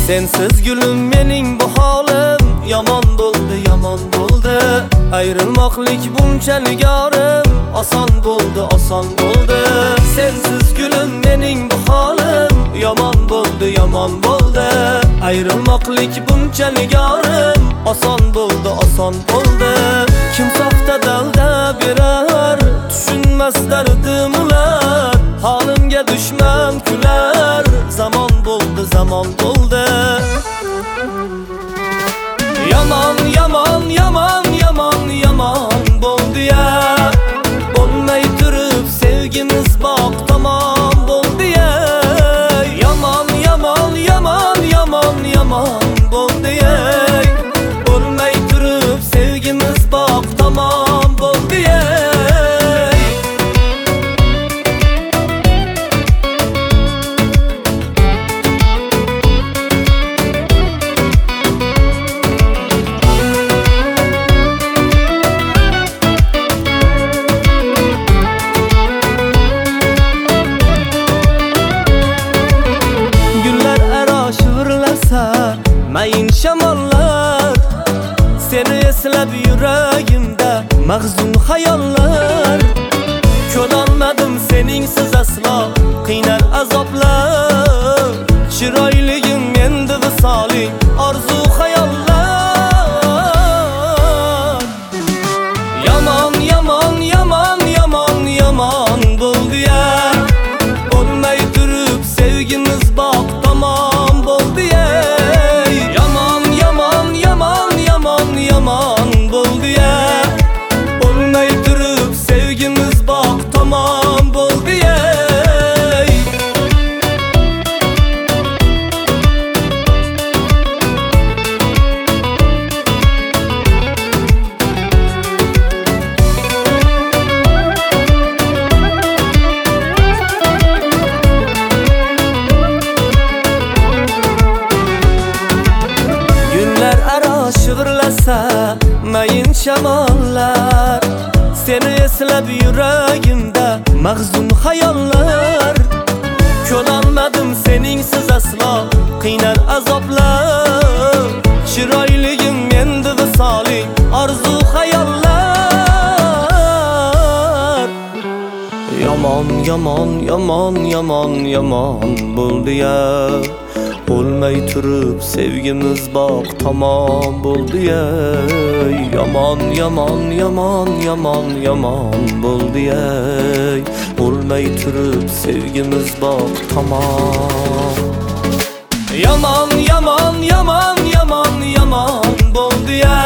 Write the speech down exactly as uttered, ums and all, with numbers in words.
Sensiz gülüm mening bu holim, yomon bo'ldi, yomon bo'ldi. Ayrılmoqlik bunchalik yorim, oson bo'ldi, oson bo'ldi. Sensiz gülüm mening bu holim, yomon bo'ldi, yomon bo'ldi. Ayrılmoqlik bunchalik yorim, oson bo'ldi, oson bo'ldi. Kim soxta dalda berar, tushunmas dardim ular. Holimga dushman kular, zamon bo'ldi, zamon bo'ldi. Yomon, yomon, yomon, yomon, yomon bo'ldi ya. Bo'lmay turib sevgimiz boq tamom bo'ldi ya. Yomon, yomon, yomon, yomon, yomon bo'ldi ya. Bo'lmay turib sevgimiz boq tamom bo'ldi ya. Mayin shamollar seni eslab yuragimda mahzun xayollar. Ko'rolmadim seningsiz aslo qiynar azoblar. Chiroyligim endi visoling orzu xayollar. Yomon, yomon, yomon, yomon, yomon bo'ldi ya. Bo'lmay turib sevgimiz boq tamom bo'ldi ya. Yomon bo'ldi ya. Bo'lmay turib sevgimiz boq tamom bo'ldi ya. Günler aro shivirlasa mayin shamollar, seni eslab yuragimda mahzun xayollar. Ko'rolmadim seningsiz aslo qiynar azoblar. Chiroyligim endi visoling orzu xayollar. Yomon, yomon, yomon, yomon, yomon bo'ldi ya. Bo'lmay turib sevgimiz boq tamom bo'ldi ya. Yomon, yomon, yomon, yomon, yomon bo'ldi ya. Bo'lmay turib sevgimiz boq tamom. Yomon, yomon, yomon, yomon, yomon bo'ldi ya.